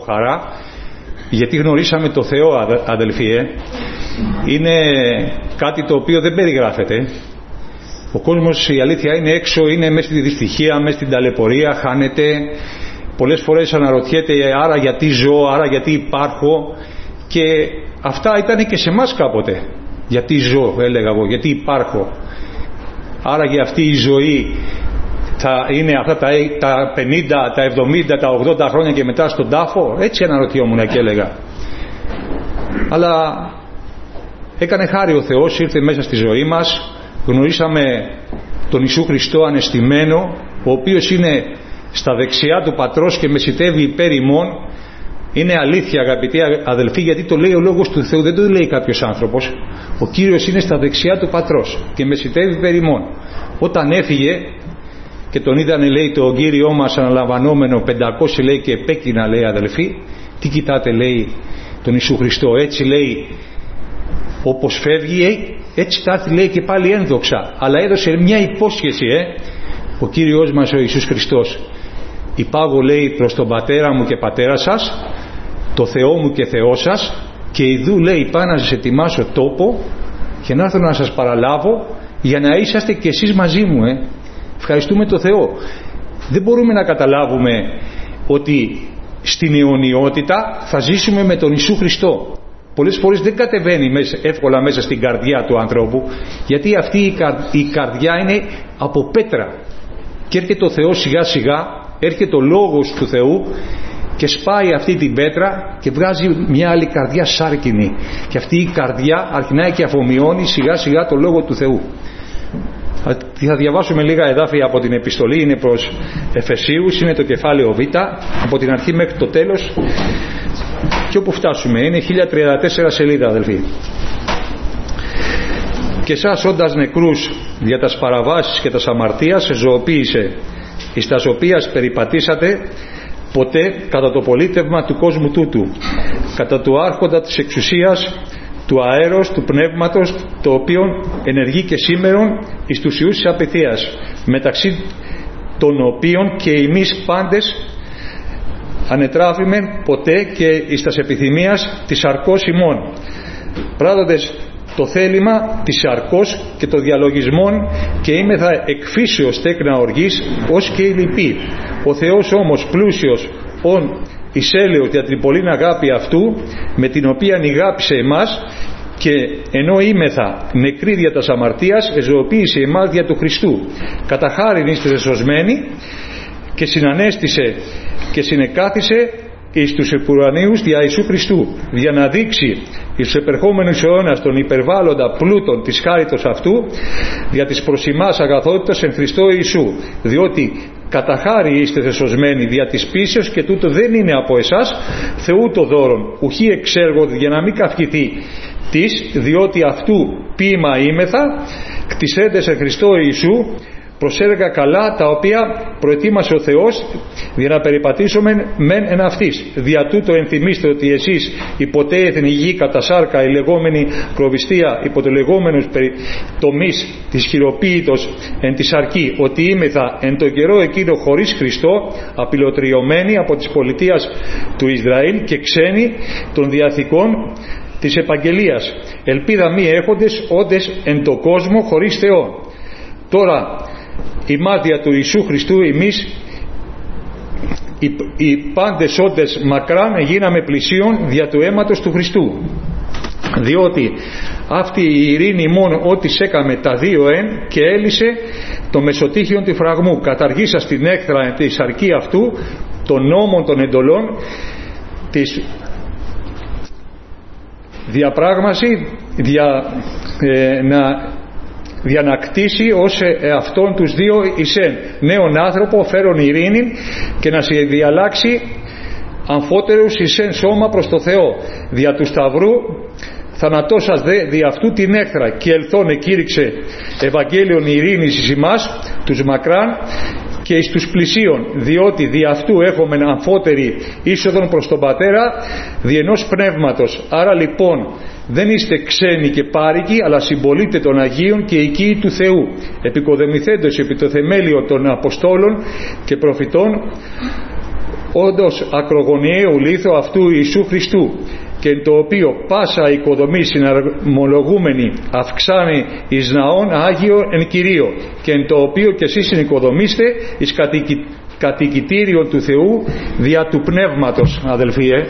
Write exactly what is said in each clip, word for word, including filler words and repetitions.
χαρά, γιατί γνωρίσαμε το Θεό, αδελφοί, ε. Είναι κάτι το οποίο δεν περιγράφεται. Ο κόσμος, η αλήθεια είναι έξω, είναι μέσα στη δυστυχία, μέσα στην ταλαιπωρία, χάνεται. Πολλές φορές αναρωτιέται, άρα γιατί ζω, άρα γιατί υπάρχω. Και αυτά ήταν και σε εμάς κάποτε. Γιατί ζω, έλεγα εγώ, γιατί υπάρχω. Άρα για αυτή η ζωή θα είναι αυτά τα, τα πενήντα, τα εβδομήντα, τα ογδόντα χρόνια και μετά στον τάφο. Έτσι αναρωτιόμουν και έλεγα. Αλλά έκανε χάρη ο Θεός, ήρθε μέσα στη ζωή μας. Γνωρίσαμε τον Ιησού Χριστό ανεστημένο, ο οποίος είναι στα δεξιά του Πατρός και μεσιτεύει υπέρ ημών. Είναι αλήθεια, αγαπητοί αδελφοί, γιατί το λέει ο Λόγος του Θεού, δεν το λέει κάποιος άνθρωπος. Ο Κύριος είναι στα δεξιά του Πατρός και μεσιτεύει υπέρ ημών. Όταν έφυγε και τον είδανε, λέει, τον Κύριό μας αναλαμβανόμενο πεντακόσια, λέει, και επέκεινα, λέει, αδελφοί, τι κοιτάτε, λέει, τον Ιησού Χριστό, έτσι, λέει, όπως φεύγει, έτσι θα έρθει, λέει, και πάλι ένδοξα. Αλλά έδωσε μια υπόσχεση, ε, ο Κύριος μας ο Ιησούς Χριστός. Υπάγω, λέει, προς τον Πατέρα μου και Πατέρα σας, το Θεό μου και Θεό σας, και ιδού, λέει, πάω να σας ετοιμάσω τόπο και να έρθω να σας παραλάβω για να είσαστε κι εσείς μαζί μου. ε. Ευχαριστούμε το Θεό. Δεν μπορούμε να καταλάβουμε ότι στην αιωνιότητα θα ζήσουμε με τον Ιησού Χριστό. Πολλές φορές δεν κατεβαίνει μέσα, εύκολα μέσα στην καρδιά του ανθρώπου, γιατί αυτή η, καρ, η καρδιά είναι από πέτρα, και έρχεται ο Θεός σιγά σιγά, έρχεται ο Λόγος του Θεού και σπάει αυτή την πέτρα και βγάζει μια άλλη καρδιά σάρκινη, και αυτή η καρδιά αρχινάει και αφομοιώνει σιγά σιγά το Λόγο του Θεού. Θα διαβάσουμε λίγα εδάφια από την επιστολή, είναι προς Εφεσίους, είναι το κεφάλαιο Β, από την αρχή μέχρι το τέλος, και όπου φτάσουμε είναι χίλια τριάντα τέσσερα σελίδα, αδελφοί. Και εσάς όντας νεκρούς για τας παραβάσεις και τας αμαρτίας ζωοποίησε, εις τας οποίας περιπατήσατε ποτέ κατά το πολίτευμα του κόσμου τούτου, κατά του άρχοντα της εξουσίας του αέρος, του πνεύματος, το οποίον ενεργεί και σήμερον εις τους ιούς της απειθίας, μεταξύ των οποίων και εμείς πάντες ανετράφημεν ποτέ και εις τας επιθυμίας της σαρκός ημών, πράττοντες το θέλημα της σαρκός και το διαλογισμόν, και είμεθα εκφύσεως τέκνα οργής ως και η λυπή. Ο Θεός όμως πλούσιος ον εις έλεος για την πολλήν αγάπη αυτού, με την οποία ηγάπησε εμάς, και ενώ είμεθα νεκροί δια τας αμαρτίας, εζωοποίησε εμάς δια του Χριστού. Κατά χάριν είστε εσωσμένοι, και συνανέστησε και συνεκάθισε εις τους επουρανίους δια Ιησού Χριστού, για να δείξει εις τους επερχόμενους αιώνας τον υπερβάλλοντα πλούτον της χάριτος αυτού, δια της προς ημάς αγαθότητας εν Χριστώ Ιησού, διότι κατά χάρη είστε θεσοσμένοι δια της πίσεως, και τούτο δεν είναι από εσάς, Θεού το δώρον, ουχή εξέργο, για να μην καυχηθεί της, διότι αυτού ποίημα είμεθα, κτισέντες σε Χριστώ Ιησού, προς έργα καλά, τα οποία προετοίμασε ο Θεός για να περιπατήσουμε μεν εν αυτής. Δια τούτο ενθυμίστε ότι εσείς υποτέ εθνική κατά σάρκα η λεγόμενη προβιστία, υπό το λεγόμενος τομείς της χειροποίητος εν τη σαρκή, ότι είμεθα εν το καιρό εκείνο χωρίς Χριστό, απειλοτριωμένοι από της πολιτείας του Ισραήλ και ξένοι των διαθηκών της επαγγελίας, ελπίδα μη έχοντες όντες εν το κόσμο χωρίς Θεό. Τώρα η μάδια του Ιησού Χριστού εμείς οι, οι πάντες όντες μακράν γίναμε πλησίον δια του αίματος του Χριστού, διότι αυτή η ειρήνη μόνο ό,τι σέκαμε τα δύο εν, και έλυσε το μεσοτύχιον του φραγμού, καταργήσα στην έκθρα τη σαρκή αυτού των νόμων των εντολών της διαπράγμαση δια, ε, να για να κτίσει ως εαυτόν τους δύο εισέν νέον άνθρωπο φέρον ειρήνη, και να σε διαλλάξει αμφότερους εισέν σώμα προς το Θεό, δια του Σταυρού θανατώσας δε δι' αυτού την έχθρα, και ελθόν εκήρυξε Ευαγγέλιον ειρήνης εις ημάς τους μακράν και εις τους πλησίων, διότι δι' αυτού έχουμε αμφότερη είσοδον προς τον Πατέρα δι' ενός πνεύματος. Άρα λοιπόν δεν είστε ξένοι και πάρικοι, αλλά συμπολίτε των Αγίων και οικοί του Θεού, επικοδομηθέντος επί το θεμέλιο των Αποστόλων και προφητών, όντως ακρογωνιαίου λίθο αυτού Ιησού Χριστού, και το οποίο πάσα οικοδομή συναρμολογούμενη αυξάνει εις ναόν Άγιο εν Κυρίω, και εν το οποίο και εσείς συνοικοδομήστε εις κατοικη, κατοικητήριο του Θεού δια του Πνεύματος, αδελφοί. Ε.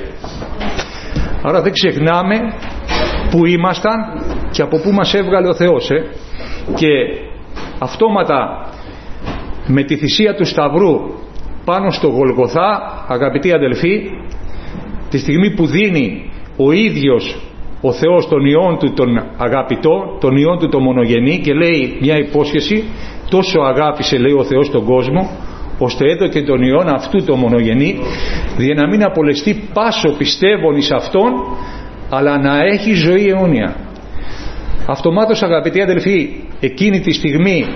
Άρα δεν ξεχνάμε που ήμασταν και από που μας έβγαλε ο Θεός. Ε. Και αυτόματα με τη θυσία του Σταυρού πάνω στο Γολγοθά, αγαπητοί αδελφοί, τη στιγμή που δίνει ο ίδιος ο Θεός τον Υιόν του τον αγαπητό, τον Υιόν του τον μονογενή, και λέει μια υπόσχεση, τόσο αγάπησε, λέει, ο Θεός τον κόσμο, ώστε έδωκε τον Υιόν αυτού τον μονογενή, δια να μην απολεστεί πάσο πιστεύων εις αυτόν, αλλά να έχει ζωή αιώνια. Αυτομάτως, αγαπητοί αδελφοί, εκείνη τη στιγμή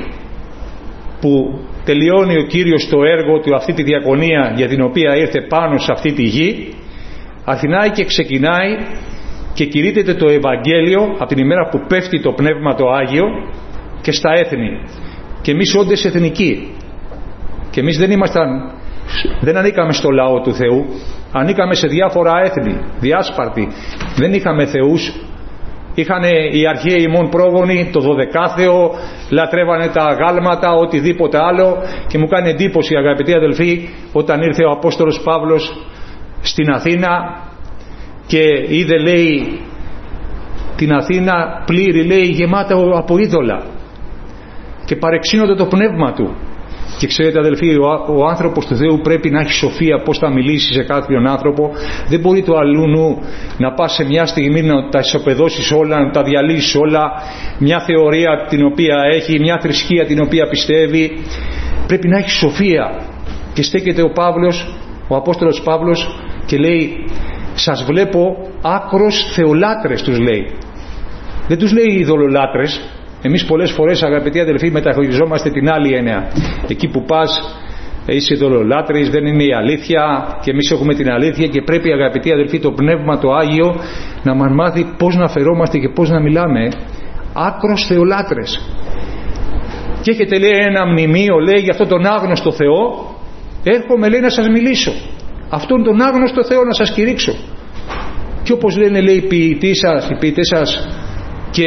που τελειώνει ο Κύριος το έργο του, αυτή τη διακονία για την οποία ήρθε πάνω σε αυτή τη γη, αρχινάει και ξεκινάει και κηρύττεται το Ευαγγέλιο από την ημέρα που πέφτει το Πνεύμα το Άγιο και στα έθνη. Και εμείς όντες εθνικοί, και εμείς δεν ήμασταν, δεν ανήκαμε στο λαό του Θεού, ανήκαμε σε διάφορα έθνη, διάσπαρτοι, δεν είχαμε θεούς. Είχαν οι αρχαίοι ημών πρόγονοι το δωδεκάθεο, λατρεύανε τα αγάλματα, οτιδήποτε άλλο, και μου κάνει εντύπωση, αγαπητοί αδελφοί, όταν ήρθε ο Απόστολος Παύλος στην Αθήνα και είδε, λέει, την Αθήνα πλήρη, λέει, γεμάτα από είδωλα, και παρεξήνονται το πνεύμα του. Και ξέρετε, αδελφοί, ο, ο άνθρωπος του Θεού πρέπει να έχει σοφία πώς θα μιλήσει σε κάποιον άνθρωπο. Δεν μπορεί το αλλού να πας σε μια στιγμή να τα ισοπεδώσεις όλα, να τα διαλύσεις όλα, μια θεωρία την οποία έχει, μια θρησκεία την οποία πιστεύει. Πρέπει να έχει σοφία. Και στέκεται ο Παύλος, ο Απόστολος Παύλος, και λέει, σας βλέπω άκρος θεολάτρες, τους λέει. Δεν τους λέει ειδωλολάτρες. Εμείς πολλές φορές, αγαπητοί αδελφοί, μεταχειριζόμαστε την άλλη έννοια. Εκεί που πας, είσαι ειδωλολάτρης, δεν είναι η αλήθεια, και εμείς έχουμε την αλήθεια, και πρέπει, αγαπητοί αδελφοί, το Πνεύμα το Άγιο να μας μάθει πώς να φερόμαστε και πώς να μιλάμε. Άκρος θεολάτρες. Και έχετε, λέει, ένα μνημείο, λέει, για αυτόν τον άγνωστο Θεό, έρχομαι, λέει, να σας μιλήσω. Αυτόν τον άγνωστο Θεό να σας κηρύξω. Και όπως λένε, λέει, οι ποιητές σας, οι ποιητές σας, και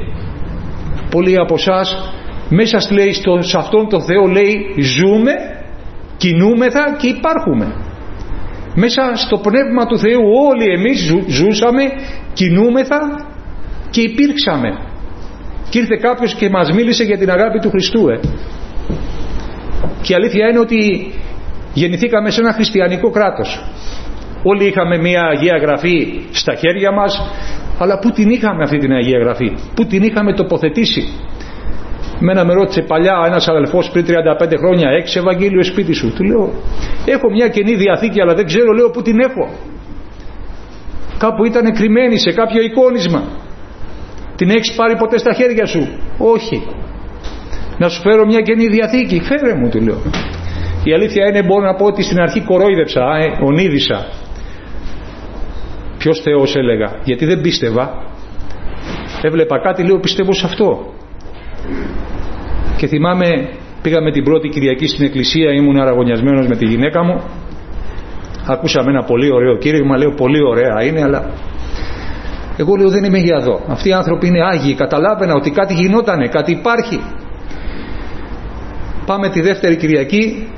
πολλοί από εσάς, μέσα, λέει, στο, σε αυτόν τον Θεό, λέει, ζούμε, κινούμεθα και υπάρχουμε. Μέσα στο Πνεύμα του Θεού όλοι εμείς ζου, ζούσαμε, κινούμεθα και υπήρξαμε. Και ήρθε κάποιος και μας μίλησε για την αγάπη του Χριστού. Ε. Και η αλήθεια είναι ότι γεννηθήκαμε σε ένα χριστιανικό κράτος. Όλοι είχαμε μια Αγία Γραφή στα χέρια μας, αλλά πού την είχαμε αυτή την Αγία Γραφή, πού την είχαμε τοποθετήσει. Μένα με ρώτησε παλιά ένας αδελφός πριν τριάντα πέντε χρόνια, έχεις Ευαγγέλιο σπίτι σου? Του λέω, έχω μια Καινή Διαθήκη, αλλά δεν ξέρω, λέω, πού την έχω. Κάπου ήταν κρυμμένη σε κάποιο εικόνισμα. Την έχεις πάρει ποτέ στα χέρια σου? Όχι. Να σου φέρω μια Καινή Διαθήκη? Φέρε μου, του λέω. Η αλήθεια είναι, μπορώ να πω ότι στην αρχή κορόιδεψα, ε, ονείδησα. Ποιος Θεός, έλεγα, γιατί δεν πίστευα. Έβλεπα κάτι, λέω, πιστεύω σε αυτό. Και θυμάμαι, πήγαμε την πρώτη Κυριακή στην εκκλησία, ήμουν αραγωνιασμένος με τη γυναίκα μου, ακούσαμε ένα πολύ ωραίο κήρυγμα, λέω, πολύ ωραία είναι, αλλά εγώ, λέω, δεν είμαι για εδώ. Αυτοί οι άνθρωποι είναι άγιοι, καταλάβαινα ότι κάτι γινότανε, κάτι υπάρχει. Πάμε τη δεύτερη Κυριακή,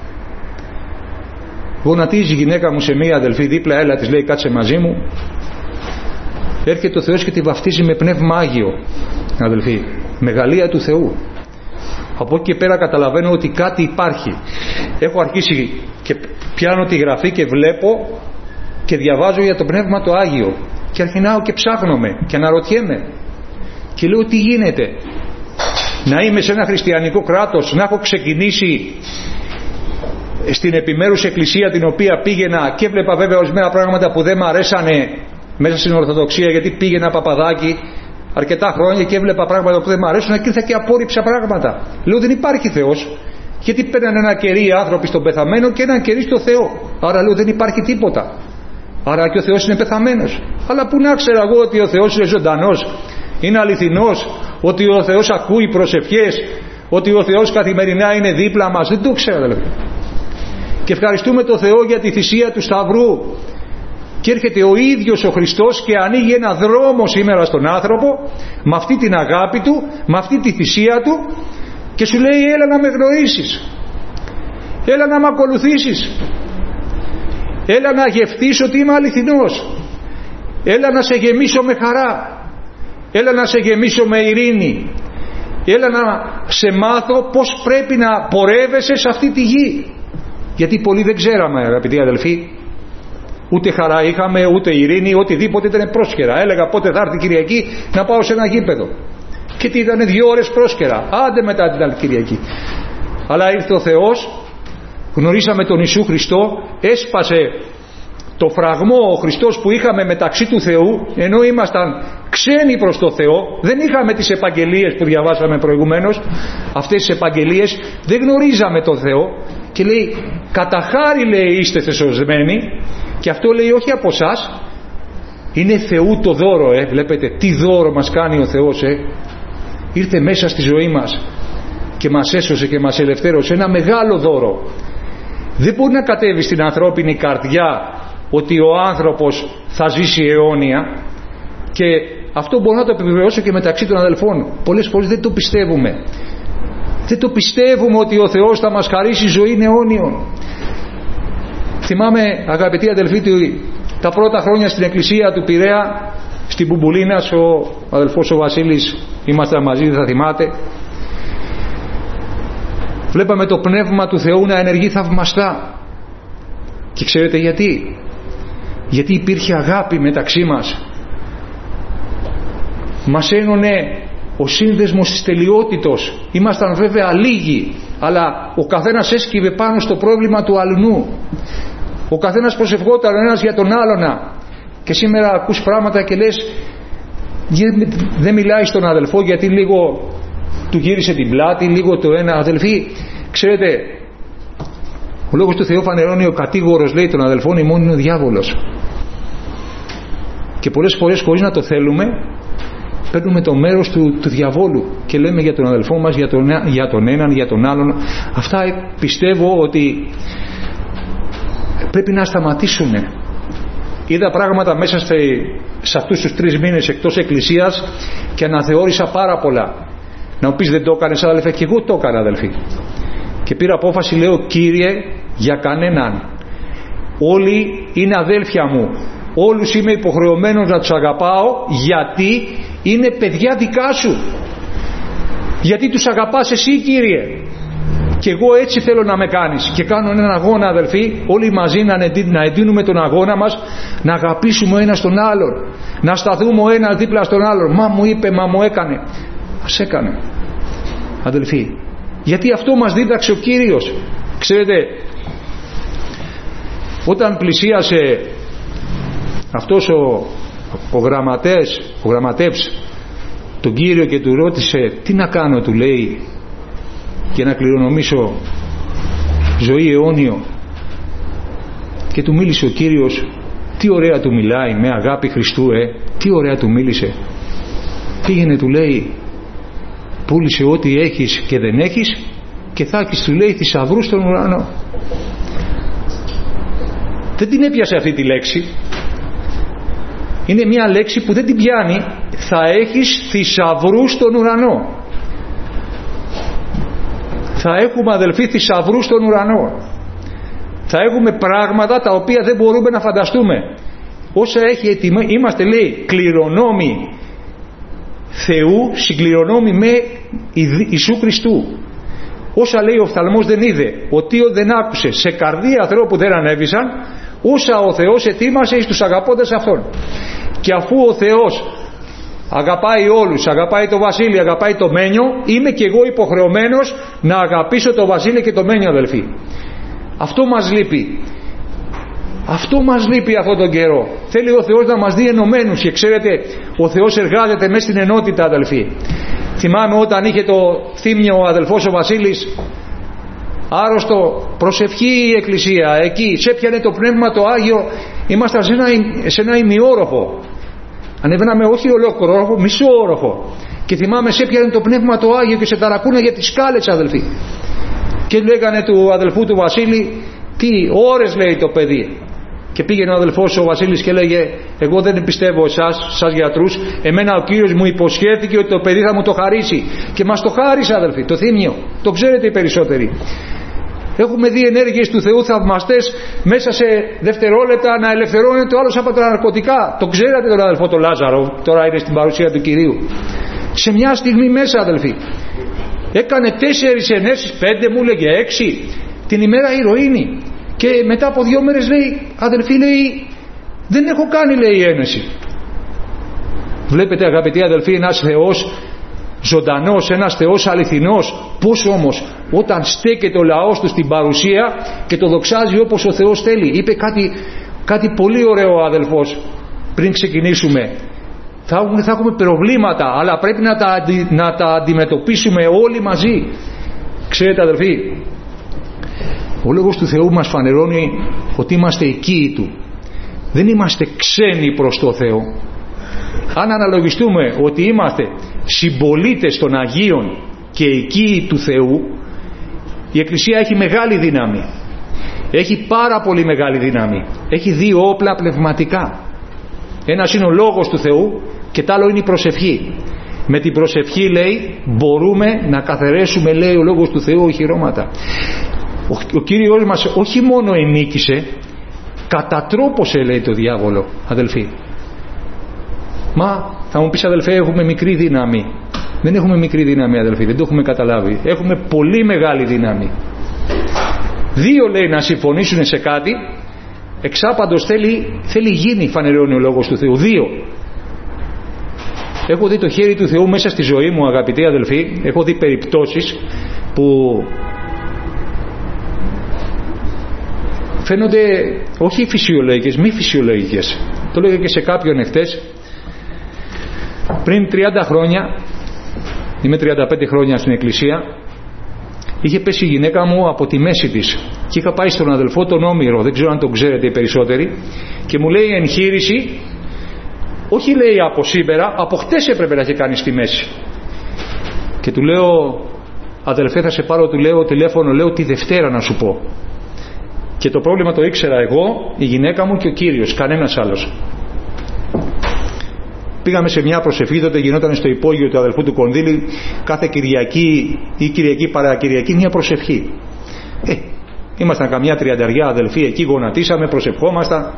γονατίζει η γυναίκα μου σε μία αδελφή δίπλα, έλα, της λέει, κάτσε μαζί μου. Έρχεται ο Θεός και τη βαφτίζει με Πνεύμα Άγιο, αδελφοί, μεγαλεία του Θεού. Από εκεί και πέρα καταλαβαίνω ότι κάτι υπάρχει. Έχω αρχίσει και πιάνω τη γραφή και βλέπω και διαβάζω για το Πνεύμα το Άγιο, και αρχινάω και ψάχνομαι και αναρωτιέμαι και λέω, τι γίνεται? Να είμαι σε ένα χριστιανικό κράτος, να έχω ξεκινήσει στην επιμέρους εκκλησία την οποία πήγαινα, και έβλεπα βέβαια ορισμένα πράγματα που δεν μ' αρέσανε μέσα στην Ορθοδοξία, γιατί πήγαινα παπαδάκι αρκετά χρόνια και έβλεπα πράγματα που δεν μ' αρέσουν, και ήρθα και απόρριψα πράγματα. Λέω, δεν υπάρχει Θεός, γιατί παίρνανε ένα κερί οι άνθρωποι στον πεθαμένο και ένα κερί στο Θεό. Άρα, λέω, δεν υπάρχει τίποτα. Άρα και ο Θεός είναι πεθαμένος. Αλλά πού να ξέρω εγώ ότι ο Θεός είναι ζωντανός, είναι αληθινός, ότι ο Θεός ακούει προσευχές, ότι ο Θεός καθημερινά είναι δίπλα μας? Δεν το ξέρω, δηλαδή. και ευχαριστούμε τον Θεό για τη θυσία του Σταυρού. Και έρχεται ο ίδιος ο Χριστός και ανοίγει ένα δρόμο σήμερα στον άνθρωπο με αυτή την αγάπη του, με αυτή τη θυσία του, και σου λέει έλα να με γνωρίσεις, έλα να με ακολουθήσεις, έλα να γευτείς ότι είμαι αληθινός, έλα να σε γεμίσω με χαρά, έλα να σε γεμίσω με ειρήνη, έλα να σε μάθω πως πρέπει να πορεύεσαι σε αυτή τη γη. Γιατί πολλοί δεν ξέραμε, αγαπητοί αδελφοί, ούτε χαρά είχαμε, ούτε ειρήνη, οτιδήποτε ήταν πρόσκαιρα. Έλεγα πότε θα έρθει Κυριακή να πάω σε ένα γήπεδο, και τι ήταν δύο ώρες πρόσκαιρα, άντε μετά την άλλη Κυριακή. Αλλά ήρθε ο Θεός, γνωρίσαμε τον Ιησού Χριστό, έσπασε το φραγμό ο Χριστός που είχαμε μεταξύ του Θεού, ενώ ήμασταν ξένοι προς το Θεό, δεν είχαμε τις επαγγελίες που διαβάσαμε προηγουμένως, αυτές τις επαγγελίες, δεν γνωρίζαμε τον Θεό, και λέει κατά χάρη, λέει, είστε θεσοσμένοι, και αυτό λέει όχι από εσάς, είναι Θεού το δώρο. ε, βλέπετε τι δώρο μας κάνει ο Θεός, ε. ήρθε μέσα στη ζωή μας και μας έσωσε και μας ελευθέρωσε, ένα μεγάλο δώρο. Δεν μπορεί να κατέβει στην ανθρώπινη καρδιά ότι ο άνθρωπος θα ζήσει αιώνια, και αυτό μπορώ να το επιβεβαιώσω και μεταξύ των αδελφών. Πολλές φορές δεν το πιστεύουμε. Δεν το πιστεύουμε ότι ο Θεός θα μας χαρίσει ζωή αιώνιον. Θυμάμαι, αγαπητοί αδελφοί, τα πρώτα χρόνια στην εκκλησία του Πειραιά, στην Μπουμπουλίνας, ο αδελφός ο Βασίλης, ήμασταν μαζί, δεν θα θυμάται, βλέπαμε το Πνεύμα του Θεού να ενεργεί θαυμαστά. Και ξέρετε γιατί? Γιατί υπήρχε αγάπη μεταξύ μας. Μας ένωνε ο σύνδεσμος της τελειότητος. Ήμασταν βέβαια λίγοι, αλλά ο καθένας έσκυβε πάνω στο πρόβλημα του αλλού. Ο καθένας προσευχόταν ο ένας για τον άλλονα. Και σήμερα ακούς πράγματα και λες δεν μιλάει στον αδελφό γιατί λίγο του γύρισε την πλάτη, λίγο το ένα. Αδελφοί, ξέρετε, ο λόγος του Θεού φανερώνει, ο κατήγορος, λέει, των αδελφών ημών είναι ο διάβολος. Και πολλές φορές, χωρίς να το θέλουμε, παίρνουμε το μέρος του, του διαβόλου και λέμε για τον αδελφό μας, για τον, για τον έναν, για τον άλλον. Αυτά πιστεύω ότι πρέπει να σταματήσουν. Είδα πράγματα μέσα σε, σε αυτούς τους τρεις μήνες εκτός εκκλησίας και αναθεώρησα πάρα πολλά. Να μου πεις δεν το έκανες, αδελφέ? Και εγώ το έκανα, αδελφοί. Και πήρα απόφαση, λέω, Κύριε, για κανέναν. Όλοι είναι αδέλφια μου. Όλους είμαι υποχρεωμένος να τους αγαπάω, γιατί είναι παιδιά δικά σου. Γιατί τους αγαπάς εσύ, Κύριε. Και εγώ έτσι θέλω να με κάνεις. Και κάνω έναν αγώνα, αδελφοί, όλοι μαζί να εντείνουμε τον αγώνα μας, να αγαπήσουμε ο ένας τον άλλον, να σταθούμε ο ένας δίπλα στον άλλον. Μα μου είπε, μα μου έκανε. Ας έκανε, αδελφοί. Γιατί αυτό μας δίδαξε ο Κύριος. Ξέρετε, όταν πλησίασε αυτός ο, ο γραμματέας, ο γραμματεύς τον Κύριο και του ρώτησε τι να κάνω, του λέει, για να κληρονομήσω ζωή αιώνιο, και του μίλησε ο Κύριος, τι ωραία του μιλάει, με αγάπη Χριστού, ε, τι ωραία του μίλησε. Πήγαινε, του λέει, πούλησε ό,τι έχεις και δεν έχεις και θα έχεις, του λέει, θησαυρούς στον ουρανό. Δεν την έπιασε αυτή τη λέξη. Είναι μια λέξη που δεν την πιάνει. Θα έχεις θησαυρούς στον ουρανό. Θα έχουμε, αδελφοί, θησαυρούς στον ουρανό. Θα έχουμε πράγματα τα οποία δεν μπορούμε να φανταστούμε. Όσα έχει έτοιμα, είμαστε, λέει, κληρονόμοι Θεού, συγκληρονόμοι με Ιησού Χριστού. Όσα, λέει, ο οφθαλμός δεν είδε, ο Τίο δεν άκουσε, σε καρδία ανθρώπου δεν ανέβησαν, όσα ο Θεός ετοίμασε εις τους αγαπώντες Αυτόν. Και αφού ο Θεός αγαπάει όλους, αγαπάει το Βασίλη, αγαπάει το Μένιο, είμαι και εγώ υποχρεωμένος να αγαπήσω το Βασίλη και το Μένιο, αδελφοί. Αυτό μας λείπει. Αυτό μας λείπει αυτόν τον καιρό. Θέλει ο Θεός να μας δει ενωμένους, και ξέρετε, ο Θεός εργάζεται μέσα στην ενότητα, αδελφοί. Θυμάμαι όταν είχε το θύμιο ο αδελφός ο Βασίλης άρρωστο, προσευχή η εκκλησία, εκεί σε έπιανε το Πνεύμα το Άγιο. Ήμασταν σε ένα, σε ένα ημιόροφο, ανεβαίναμε όχι ολόκληρο όροφο, μισό όροφο, και θυμάμαι σε έπιανε το Πνεύμα το Άγιο και σε ταρακούνε για τις σκάλες, αδελφοί. Και λέγανε του αδελφού του Βασίλη, Τι ώρες λέει το παιδί. Και πήγαινε ο αδελφός ο Βασίλης και λέγε, εγώ δεν πιστεύω εσάς, σας γιατρούς, εμένα ο Κύριος μου υποσχέθηκε ότι το παιδί θα μου το χαρίσει. Και μας το χάρισε, αδελφοί, το θύμιο. Το ξέρετε οι περισσότεροι. Έχουμε δει ενέργειες του Θεού θαυμαστές μέσα σε δευτερόλεπτα να ελευθερώνεται ο άλλος από τα ναρκωτικά. Το ξέρατε τον αδελφό τον Λάζαρο, τώρα είναι στην παρουσία του Κυρίου. Σε μια στιγμή μέσα, αδελφοί. Έκανε τέσσερις ενέσεις, πέντε μου έλεγε έξι, την ημέρα ηρωίνη. Και μετά από δύο μέρες λέει, αδελφοί, λέει, δεν έχω κάνει, λέει, ένεση. Βλέπετε, αγαπητοί αδελφοί, ένας Θεός ζωντανός, ένας Θεός αληθινός. Πώς όμως όταν στέκεται ο λαός του στην παρουσία και το δοξάζει όπως ο Θεός θέλει. Είπε κάτι, κάτι πολύ ωραίο ο αδελφός πριν ξεκινήσουμε. Θα έχουμε, θα έχουμε προβλήματα, αλλά πρέπει να τα, να τα αντιμετωπίσουμε όλοι μαζί. Ξέρετε, αδελφοί, ο Λόγος του Θεού μας φανερώνει ότι είμαστε οικοί Του. Δεν είμαστε ξένοι προς το Θεό. Αν αναλογιστούμε ότι είμαστε συμπολίτες των Αγίων και οικοί του Θεού, η Εκκλησία έχει μεγάλη δύναμη. Έχει πάρα πολύ μεγάλη δύναμη. Έχει δύο όπλα πνευματικά. Ένας είναι ο Λόγος του Θεού και τ' άλλο είναι η προσευχή. Με την προσευχή, λέει, μπορούμε να καθαρίσουμε, λέει ο Λόγος του Θεού, οχυρώματα. Ο, ο Κύριος μας όχι μόνο ενίκησε, κατατρόπωσε, λέει, το διάβολο, αδελφοί. Μα θα μου πεις, αδελφέ, έχουμε μικρή δύναμη. Δεν έχουμε μικρή δύναμη, αδελφοί, δεν το έχουμε καταλάβει. Έχουμε πολύ μεγάλη δύναμη. Δύο, λέει, να συμφωνήσουν σε κάτι, εξάπαντος θέλει, θέλει γίνει, φανερώνει ο Λόγος του Θεού. Δύο. Έχω δει το χέρι του Θεού μέσα στη ζωή μου, αγαπητοί αδελφοί. Έχω δει περιπτώσεις που φαίνονται όχι φυσιολογικές, μη φυσιολογικές. Το λέγα και σε κάποιον εχθές. Πριν τριάντα χρόνια, είμαι τριάντα πέντε χρόνια στην Εκκλησία, είχε πέσει η γυναίκα μου από τη μέση της και είχα πάει στον αδελφό τον Όμηρο, δεν ξέρω αν τον ξέρετε οι περισσότεροι, και μου λέει εγχείρηση, όχι, λέει, από σήμερα, από χτες έπρεπε να έχει κάνει στη μέση. Και του λέω, αδελφέ, θα σε πάρω, του λέω, τηλέφωνο, λέω, τη Δευτέρα να σου πω. Και το πρόβλημα το ήξερα εγώ, η γυναίκα μου και ο Κύριος, κανένας άλλος. Πήγαμε σε μια προσευχή, τότε γινόταν στο υπόγειο του αδελφού του Κονδύλη κάθε Κυριακή ή Κυριακή παρακυριακή μια προσευχή. Ε, ήμασταν καμιά τριανταριά αδελφοί εκεί, γονατίσαμε, προσευχόμασταν.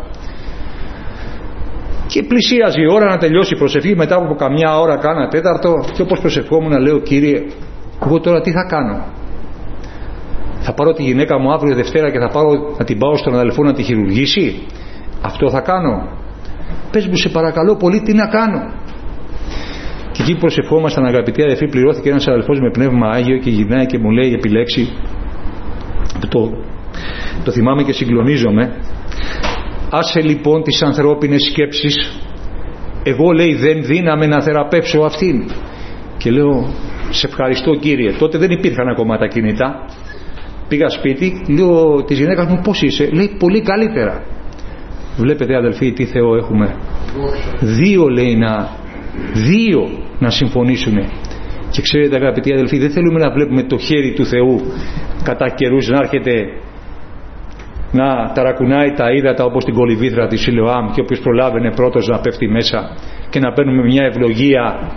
Και πλησίαζε η ώρα να τελειώσει η προσευχή, μετά από καμιά ώρα, κάνα τέταρτο, και όπως προσευχόμουν, λέω, Κύριε, εγώ τώρα τι θα κάνω? Θα πάρω τη γυναίκα μου αύριο Δευτέρα και θα πάρω να την πάω στον αδελφό να τη χειρουργήσει? Αυτό θα κάνω? Πες μου, σε παρακαλώ πολύ, τι να κάνω? Και εκεί προσευχόμασταν, αγαπητοί αδελφοί, πληρώθηκε ένας αδελφός με πνεύμα Άγιο και γυρνάει και μου λέει επιλέξει, το, το θυμάμαι και συγκλονίζομαι, άσε λοιπόν τις ανθρώπινες σκέψεις, εγώ, λέει, δεν δύναμαι να θεραπεύσω αυτήν. Και λέω, σε ευχαριστώ, Κύριε. Τότε δεν υπήρχαν ακόμα τα κινητά. Πήγα σπίτι, λέω της γυναίκας μου, πώς είσαι? Λέει, πολύ καλύτερα. Βλέπετε, αδελφοί, τι Θεό έχουμε. Δύο, λέει, να, δύο να συμφωνήσουν. Και ξέρετε, αγαπητοί αδελφοί, δεν θέλουμε να βλέπουμε το χέρι του Θεού κατά καιρούς να έρχεται να ταρακουνάει τα ύδατα όπως την κολυβήθρα της Σιλοάμ και όποιος προλάβαινε πρώτος να πέφτει μέσα, και να παίρνουμε μια ευλογία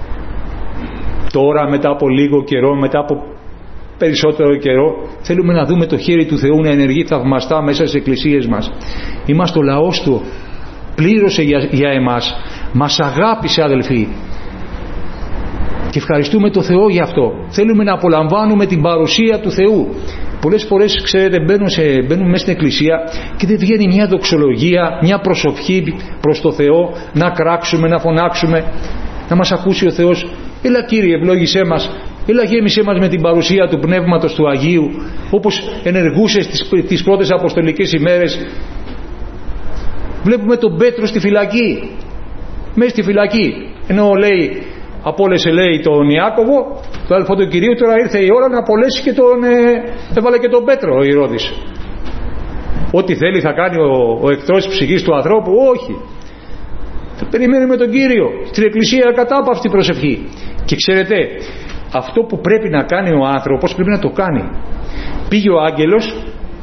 τώρα, μετά από λίγο καιρό, μετά από περισσότερο καιρό. Θέλουμε να δούμε το χέρι του Θεού να ενεργεί θαυμαστά μέσα στις εκκλησίες μας. Είμαστε ο λαός Του, πλήρωσε για, για εμάς, μας αγάπησε, αδελφοί, και ευχαριστούμε το Θεό γι' αυτό. Θέλουμε να απολαμβάνουμε την παρουσία του Θεού. Πολλές φορές, ξέρετε, μπαίνουν, σε, μπαίνουν μέσα στην εκκλησία και δεν βγαίνει μια δοξολογία, μια προσευχή προς το Θεό, να κράξουμε, να φωνάξουμε, να μας ακούσει ο Θεός. Έλα, Κύριε, ευλόγησέ μας, έλα, γέμισέ μας με την παρουσία του Πνεύματος του Αγίου, όπως ενεργούσες τις, τις πρώτες αποστολικές ημέρες. Βλέπουμε τον Πέτρο στη φυλακή, μέσα στη φυλακή, ενώ λέει απόλεσε, λέει, τον Ιάκωβο, το αδελφό του Κυρίου, τώρα ήρθε η ώρα να απολέσει και τον ε, έβαλε και τον Πέτρο ο Ηρώδης. Ό,τι θέλει θα κάνει ο, ο εχθρός της ψυχής του ανθρώπου? Όχι. Θα περιμένουμε τον Κύριο στην εκκλησία, κατάπαυστη προσευχή. Και ξέρετε, αυτό που πρέπει να κάνει ο άνθρωπος πρέπει να το κάνει. Πήγε ο άγγελος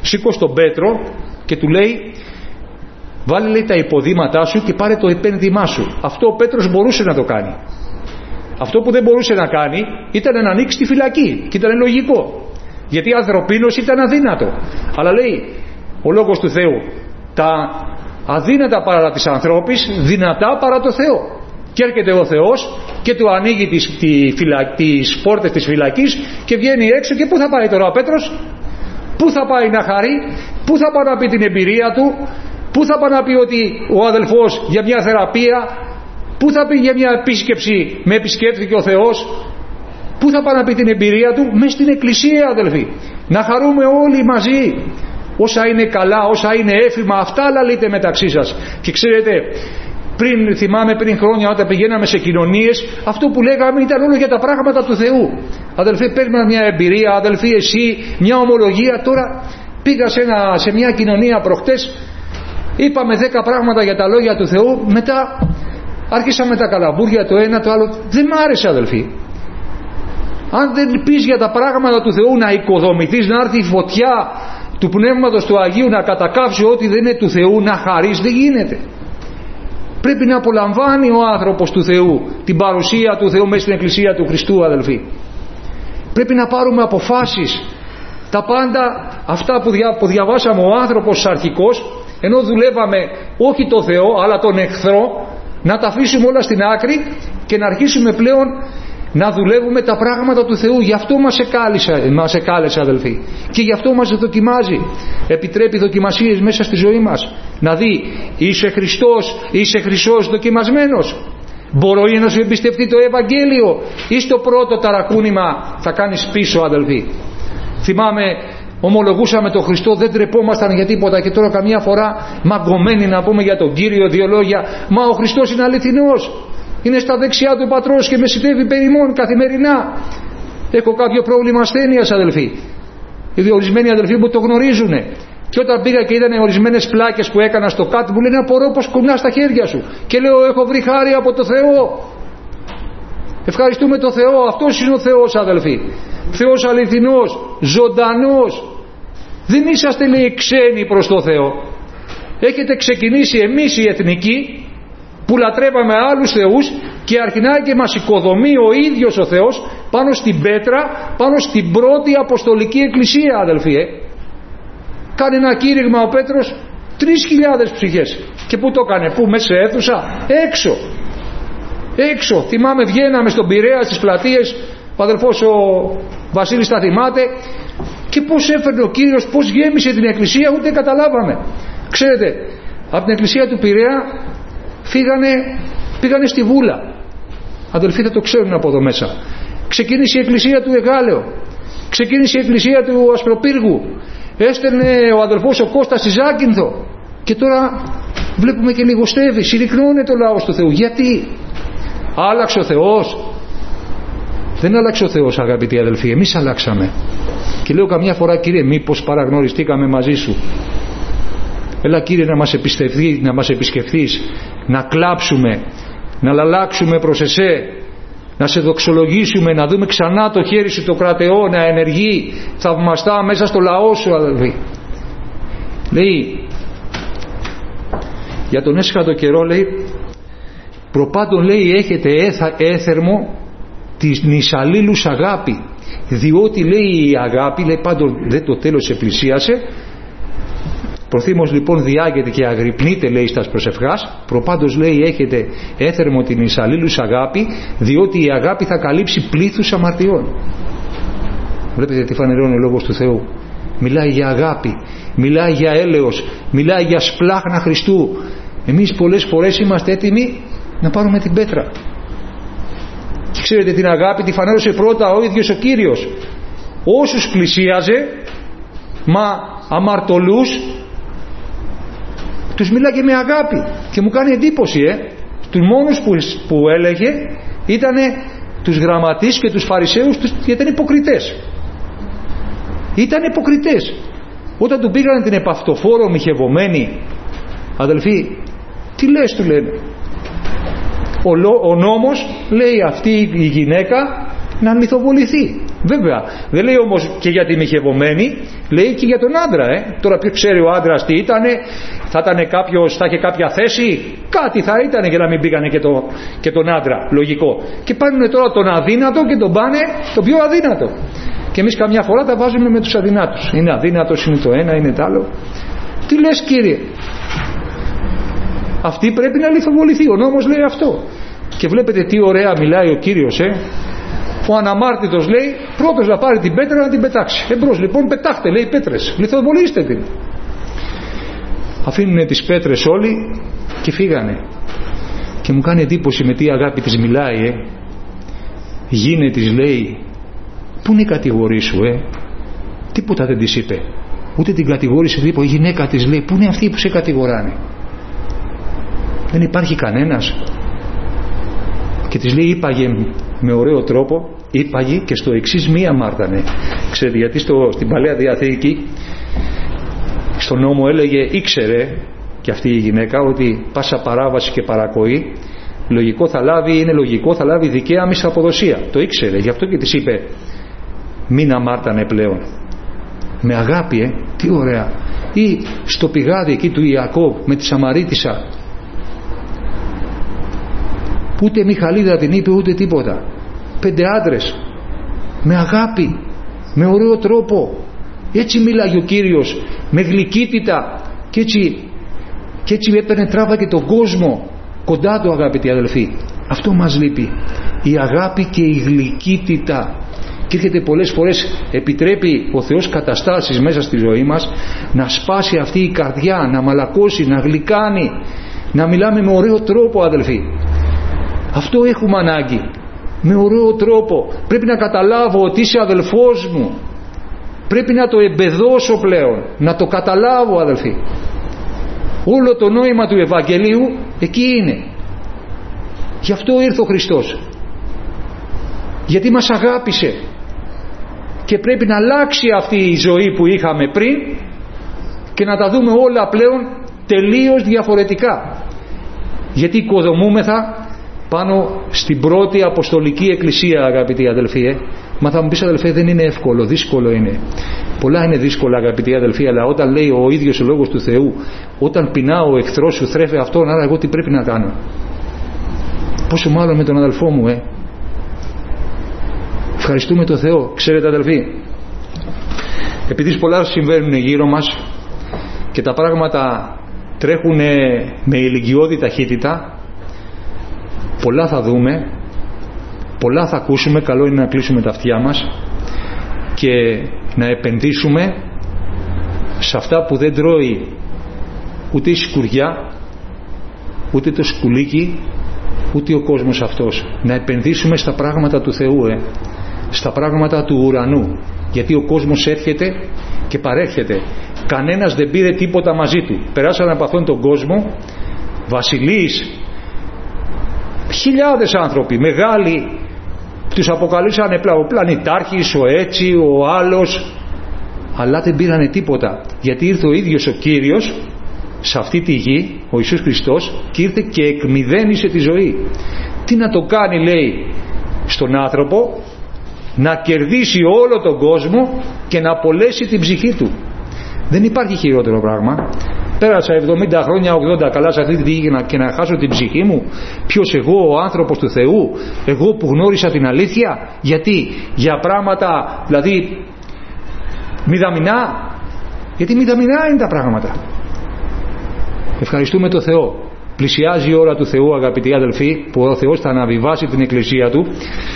σήκω στον Πέτρο και του λέει, βάλε λέει τα υποδήματά σου και πάρε το επένδυμά σου. Αυτό ο Πέτρος μπορούσε να το κάνει. Αυτό που δεν μπορούσε να κάνει ήταν να ανοίξει τη φυλακή, και ήταν λογικό, γιατί ανθρωπίνως ήταν αδύνατο. Αλλά λέει ο Λόγος του Θεού, τα αδύνατα παρά της ανθρώπης, δυνατά παρά το Θεό. Και έρχεται ο Θεός και του ανοίγει τις, τη φυλα, τις πόρτες της φυλακής και βγαίνει έξω. Και πού θα πάει τώρα ο Πέτρος? Πού θα πάει να χαρεί? Πού θα πάει να πει την εμπειρία του? Πού θα πάει να πει ότι ο αδελφός για μια θεραπεία? Πού θα πει για μια επίσκεψη, με επισκέφθηκε ο Θεός? Πού θα πάει να πει την εμπειρία του? Μες στην εκκλησία, αδελφοί. Να χαρούμε όλοι μαζί. Όσα είναι καλά, όσα είναι έφημα, αυτά λαλείτε μεταξύ σας. Και ξέρετε, πριν, θυμάμαι πριν χρόνια όταν πηγαίναμε σε κοινωνίες, αυτό που λέγαμε ήταν όλο για τα πράγματα του Θεού. Αδελφοί, παίρνουμε μια εμπειρία, αδελφοί, εσύ, μια ομολογία. Τώρα πήγα σε, ένα, σε μια κοινωνία προχτές, είπαμε δέκα πράγματα για τα λόγια του Θεού, μετά άρχισαμε τα καλαμπούρια το ένα το άλλο. Δεν μ' άρεσε, αδελφοί. Αν δεν πεις για τα πράγματα του Θεού, να οικοδομηθείς, να έρθει η φωτιά του Πνεύματος του Αγίου να κατακάψει ό,τι δεν είναι του Θεού, να χαρείς, δεν γίνεται. Πρέπει να απολαμβάνει ο άνθρωπος του Θεού την παρουσία του Θεού μέσα στην Εκκλησία του Χριστού, αδελφοί. Πρέπει να πάρουμε αποφάσεις. Τα πάντα αυτά που, δια, που διαβάσαμε, ο άνθρωπος αρχικός, ενώ δουλεύαμε όχι το Θεό αλλά τον εχθρό, να τα αφήσουμε όλα στην άκρη και να αρχίσουμε πλέον να δουλεύουμε τα πράγματα του Θεού. Γι' αυτό μας εκάλεσε, μας εκάλεσε, αδελφοί, και γι' αυτό μας δοκιμάζει. Επιτρέπει δοκιμασίες μέσα στη ζωή μας, να δει, είσαι Χριστός, είσαι χρυσός δοκιμασμένος? Μπορεί να σου εμπιστευτεί το Ευαγγέλιο ή στο πρώτο ταρακούνημα θα κάνεις πίσω, αδελφοί? Θυμάμαι, ομολογούσαμε τον Χριστό, δεν τρεπόμασταν για τίποτα, και τώρα καμιά φορά μαγκωμένοι να πούμε για τον Κύριο δύο λόγια. Μα ο Χριστός είναι αληθινός, είναι στα δεξιά του Πατρός και με συντεύει περί ημών καθημερινά. Έχω κάποιο πρόβλημα ασθένειας, αδελφοί. Οι ορισμένοι αδελφοί μου το γνωρίζουν. Και όταν πήγα και είδαν ορισμένες πλάκες που έκανα στο κάτι, μου λένε, απορώ πως κουνάς τα χέρια σου. Και λέω, έχω βρει χάρη από το Θεό. Ευχαριστούμε το Θεό. Αυτός είναι ο Θεός, αδελφοί. Θεός αληθινός, ζωντανός. Δεν είσαστε, λέει, ξένοι προς το Θεό. Έχετε ξεκινήσει εμείς οι εθνικοί που λατρεύαμε άλλους θεούς και αρχινά και μας οικοδομεί ο ίδιος ο Θεός πάνω στην πέτρα, πάνω στην πρώτη Αποστολική Εκκλησία, αδελφοί. Ε. Κάνει ένα κήρυγμα ο Πέτρος, τρεις χιλιάδες ψυχές. Και πού το έκανε? Πού? μέσα σε αίθουσα? Έξω. Έξω. Θυμάμαι, βγαίναμε στον Πειραιά στις πλατείες, ο αδελφός ο Βασίλης τα θυμάται, και πώς έφερνε ο Κύριος, πώς γέμισε την εκκλησία, ούτε καταλάβαμε. Ξέρετε, από την εκκλησία του Πειραιά φύγανε, πήγανε στη Βούλα. Αδελφοί, θα το ξέρουν από εδώ μέσα. Ξεκίνησε η εκκλησία του Εγάλεο, ξεκίνησε η εκκλησία του Ασπροπύργου, έστελνε ο αδελφός ο Κώστας στη Ζάκυνθο, και τώρα βλέπουμε και λιγοστεύει, συρρυκνώνεται ο λαός του Θεού. Γιατί? Άλλαξε ο Θεός? Δεν άλλαξε ο Θεός, αγαπητοί αδελφοί, εμείς αλλάξαμε. Και λέω καμιά φορά, Κύριε, μήπως παραγνωριστήκαμε μαζί σου? Έλα, Κύριε, να μας επισκεφθείς, να μας επισκεφθείς, να κλάψουμε, να αλλάξουμε προς εσέ, να σε δοξολογήσουμε, να δούμε ξανά το χέρι σου το κρατεό να ενεργεί θαυμαστά μέσα στο λαό σου, αδελφοί. Λέει, για τον έσχατο καιρό, λέει, προπάντων, λέει, έχετε έθα, έθερμο της νησαλήλους αγάπη, διότι, λέει, η αγάπη, λέει, πάντων δεν το τέλος επλησίασε. Προθύμως λοιπόν διάγεται και αγρυπνείτε, λέει, στας προσευχάς. Προπάντως, λέει, έχετε έθερμο την εισαλλήλους αγάπη, διότι η αγάπη θα καλύψει πλήθους αμαρτιών. Βλέπετε τι φανερώνει ο Λόγος του Θεού. Μιλάει για αγάπη, μιλάει για έλεος, μιλάει για σπλάχνα Χριστού. Εμείς πολλές φορές είμαστε έτοιμοι να πάρουμε την πέτρα. Και ξέρετε, την αγάπη τη φανέρωσε πρώτα ο ίδιος ο Κύριος. Όσους πλησίαζε, μα αμαρτωλούς, τους μιλάγε με αγάπη. Και μου κάνει εντύπωση, ε, τους μόνους που, που έλεγε ήταν τους γραμματείς και τους φαρισαίους, τους, γιατί ήταν υποκριτές. Ήταν υποκριτές. Όταν του πήγανε την επαυτοφόρο μοιχευωμένη, αδελφοί, τι λες, του λένε? Ο, ο νόμος λέει αυτή η γυναίκα να μυθοβοληθεί. Βέβαια, δεν λέει όμως και για τη μοιχευωμένη, Λέει και για τον άντρα, ε. Τώρα ποιος ξέρει ο άντρας τι ήτανε, θα ήταν κάποιος, θα είχε κάποια θέση, κάτι θα ήτανε για να μην πήγανε και, το, και τον άντρα, λογικό. Και πάνουνε τώρα τον αδύνατο και τον πάνε το πιο αδύνατο. Και εμείς καμιά φορά τα βάζουμε με τους αδυνάτους. Είναι αδύνατος, είναι το ένα, είναι το άλλο. Τι λες, κύριε? Αυτή πρέπει να λιθοβοληθεί, ο νόμος λέει αυτό. Και βλέπετε τι ωραία μιλάει ο Κύριος, ε. Ο αναμάρτητος λέει πρώτος να πάρει την πέτρα να την πετάξει. Εμπρός λοιπόν, πετάχτε, λέει, πέτρες, λιθοβολήστε την. Αφήνουνε τις πέτρες όλοι και φύγανε. Και μου κάνει εντύπωση με τι αγάπη της μιλάει, ε. Γίνε της λέει, πού είναι η κατηγορή σου, ε. Τίποτα δεν της είπε, ούτε την κατηγόρησε τίποτα. Η γυναίκα της λέει, πού είναι αυτοί που σε κατηγοράνε? Δεν υπάρχει κανένας. Και της λέει, είπαγε με ωραίο τρόπο, είπαγε και στο εξής μη αμάρτανε. Ξέρετε γιατί στο, στην Παλαιά Διαθήκη στον νόμο έλεγε, ήξερε και αυτή η γυναίκα ότι πάσα παράβαση και παρακοή λογικό θα λάβει, είναι λογικό, θα λάβει δικαία μισθαποδοσία. Το ήξερε, γι' αυτό και της είπε μην αμάρτανε πλέον. Με αγάπη, ε, τι ωραία. Ή στο πηγάδι εκεί του Ιακώβ με τη Σαμαρίτισσα, ούτε Μιχαλίδα την είπε ούτε τίποτα. Πέντε άντρες με αγάπη, με ωραίο τρόπο, έτσι μίλαγε ο Κύριος, με γλυκύτητα, και έτσι, και έτσι έπαιρνε τράβα και τον κόσμο κοντά του, αγαπητοί αδελφοί. Αυτό μας λείπει, η αγάπη και η γλυκύτητα. Και έρχεται πολλές φορές, επιτρέπει ο Θεός καταστάσεις μέσα στη ζωή μας να σπάσει αυτή η καρδιά, να μαλακώσει, να γλυκάνει, να μιλάμε με ωραίο τρόπο, αδελφοί. Αυτό έχουμε ανάγκη, με ωραίο τρόπο. Πρέπει να καταλάβω ότι είσαι αδελφός μου, πρέπει να το εμπεδώσω πλέον, να το καταλάβω, αδελφοί. Όλο το νόημα του Ευαγγελίου εκεί είναι. Γι' αυτό ήρθε ο Χριστός, γιατί μας αγάπησε. Και πρέπει να αλλάξει αυτή η ζωή που είχαμε πριν και να τα δούμε όλα πλέον τελείως διαφορετικά. Γιατί οικοδομούμεθα πάνω στην πρώτη Αποστολική Εκκλησία, αγαπητοί αδελφοί. Ε. Μα θα μου πεις, αδελφέ, δεν είναι εύκολο, δύσκολο είναι. Πολλά είναι δύσκολα, αγαπητοί αδελφοί, αλλά όταν λέει ο ίδιος ο Λόγος του Θεού, όταν πεινά ο εχθρός σου, θρέφε αυτόν, άρα εγώ τι πρέπει να κάνω? Πόσο μάλλον με τον αδελφό μου, ε. Ευχαριστούμε τον Θεό. Ξέρετε, αδελφοί, επειδή πολλά συμβαίνουν γύρω μας και τα πράγματα τρέχουν με ηλικιώδη ταχύτητα, πολλά θα δούμε, πολλά θα ακούσουμε. Καλό είναι να κλείσουμε τα αυτιά μας και να επενδύσουμε σε αυτά που δεν τρώει ούτε η σκουριά, ούτε το σκουλίκι, ούτε ο κόσμος αυτός. Να επενδύσουμε στα πράγματα του Θεού, ε. στα πράγματα του ουρανού, γιατί ο κόσμος έρχεται και παρέρχεται. Κανένας δεν πήρε τίποτα μαζί του. Περάσαν από αυτόν τον κόσμο βασιλείς, χιλιάδες άνθρωποι μεγάλοι, τους αποκαλούσαν ο πλανητάρχης, ο έτσι, ο άλλος, αλλά δεν πήρανε τίποτα, γιατί ήρθε ο ίδιος ο Κύριος σε αυτή τη γη, ο Ιησούς Χριστός, και ήρθε και εκμηδένισε τη ζωή. Τι να το κάνει, λέει, στον άνθρωπο? Να κερδίσει όλο τον κόσμο και να απολέσει την ψυχή του. Δεν υπάρχει χειρότερο πράγμα. Πέρασα εβδομήντα χρόνια, ογδόντα καλά σε αυτή τη γη και να χάσω την ψυχή μου. Ποιος, εγώ, ο άνθρωπος του Θεού, εγώ που γνώρισα την αλήθεια? Γιατί? Για πράγματα δηλαδή μηδαμινά? Γιατί μηδαμινά είναι τα πράγματα. Ευχαριστούμε τον Θεό. Πλησιάζει η ώρα του Θεού, αγαπητοί αδελφοί, που ο Θεός θα αναβιβάσει την Εκκλησία του.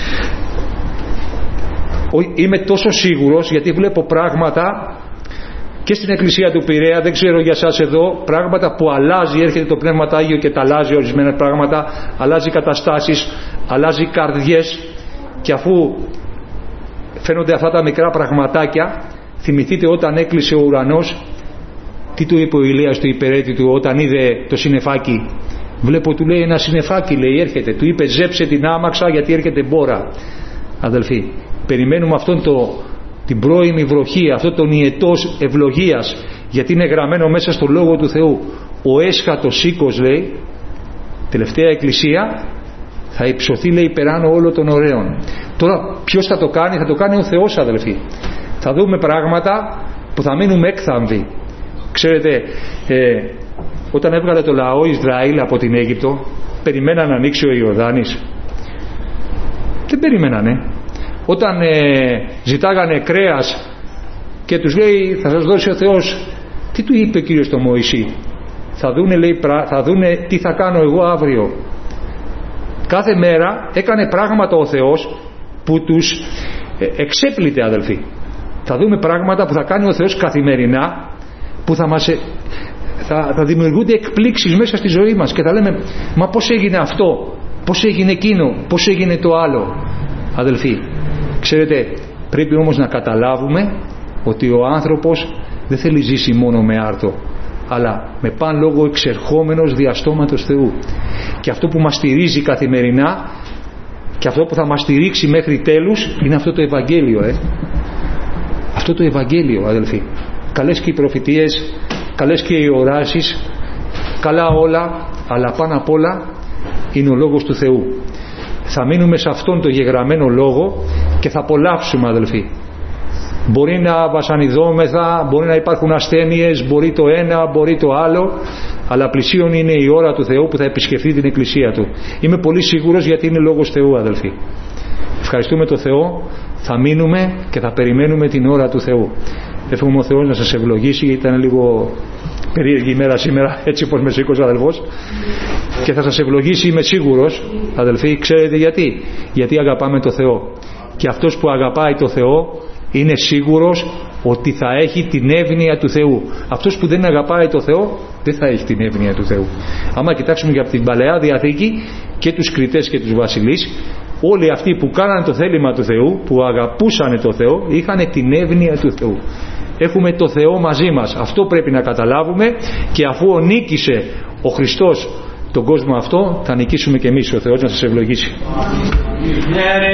Είμαι τόσο σίγουρος, γιατί βλέπω πράγματα και στην Εκκλησία του Πειραιά, δεν ξέρω για σας εδώ, πράγματα που αλλάζει, έρχεται το Πνεύμα το Άγιο και τα αλλάζει ορισμένα πράγματα, αλλάζει καταστάσεις, αλλάζει καρδιές, και αφού φαίνονται αυτά τα μικρά πραγματάκια, θυμηθείτε όταν έκλεισε ο ουρανός, τι του είπε ο Ηλίας του υπερέτη του όταν είδε το συννεφάκι? Βλέπω, του λέει, ένα συννεφάκι, λέει, έρχεται. Του είπε, ζέψε την άμαξα γιατί έρχεται μπόρα. Αδελφοί, περιμένουμε αυτόν το, την πρώιμη βροχή, αυτόν τον ιετός ευλογίας, γιατί είναι γραμμένο μέσα στο Λόγο του Θεού. Ο έσχατος οίκος, λέει, τελευταία εκκλησία, θα υψωθεί, λέει, περάνω όλο των ωραίων. Τώρα ποιος θα το κάνει? Θα το κάνει ο Θεός, αδελφοί. Θα δούμε πράγματα που θα μείνουμε έκθαμβοι. Ξέρετε, ε, όταν έβγαλε το λαό Ισραήλ από την Αίγυπτο, περιμέναν να ανοίξει ο Ιορδάνης? Δεν περιμένανε. Όταν ε, ζητάγανε κρέας και τους λέει θα σας δώσει ο Θεός, τι του είπε ο Κύριος στο Μωυσή? Θα δούνε, λέει, θα δούνε τι θα κάνω εγώ αύριο. Κάθε μέρα έκανε πράγματα ο Θεός που τους ε, εξέπλητε, αδελφοί. Θα δούμε πράγματα που θα κάνει ο Θεός καθημερινά, που θα μας ε, θα, θα δημιουργούνται εκπλήξεις μέσα στη ζωή μας και θα λέμε μα πώς έγινε αυτό, πώς έγινε εκείνο, πώς έγινε το άλλο. Αδελφοί, ξέρετε, πρέπει όμως να καταλάβουμε ότι ο άνθρωπος δεν θέλει ζήσει μόνο με άρτο, αλλά με παν λόγο εξερχόμενος διαστόματος Θεού. Και αυτό που μας στηρίζει καθημερινά και αυτό που θα μας στηρίξει μέχρι τέλους είναι αυτό το Ευαγγέλιο. Ε. Αυτό το Ευαγγέλιο, αδελφοί. Καλές και οι προφητείες, καλές και οι οράσεις, καλά όλα, αλλά πάνω απ' όλα είναι ο Λόγος του Θεού. Θα μείνουμε σε αυτόν τον γεγραμμένο λόγο και θα απολαύσουμε, αδελφοί. Μπορεί να βασανιδόμεθα, μπορεί να υπάρχουν ασθένειες, μπορεί το ένα, μπορεί το άλλο, αλλά πλησίον είναι η ώρα του Θεού που θα επισκεφθεί την Εκκλησία Του. Είμαι πολύ σίγουρος, γιατί είναι Λόγος Θεού, αδελφοί. Ευχαριστούμε τον Θεό, θα μείνουμε και θα περιμένουμε την ώρα του Θεού. Εύχομαι ο Θεός να σας ευλογήσει, γιατί ήταν λίγο περίεργη ημέρα σήμερα, έτσι όπως με σήκωσε ο αδελφός, και θα σας ευλογήσει, είμαι σίγουρος, αδελφοί. Ξέρετε γιατί? Γιατί αγαπάμε το Θεό, και αυτός που αγαπάει το Θεό είναι σίγουρος ότι θα έχει την εύνοια του Θεού. Αυτός που δεν αγαπάει το Θεό δεν θα έχει την εύνοια του Θεού. Άμα κοιτάξουμε για την Παλαιά Διαθήκη και τους κριτές και τους βασιλείς, όλοι αυτοί που κάναν το θέλημα του Θεού, που αγαπούσαν το Θεό, είχαν την εύνοια του Θεού. Έχουμε το Θεό μαζί μας. Αυτό πρέπει να καταλάβουμε, και αφού νίκησε ο Χριστός τον κόσμο αυτό, θα νικήσουμε και εμείς. Ο Θεός να σας ευλογήσει.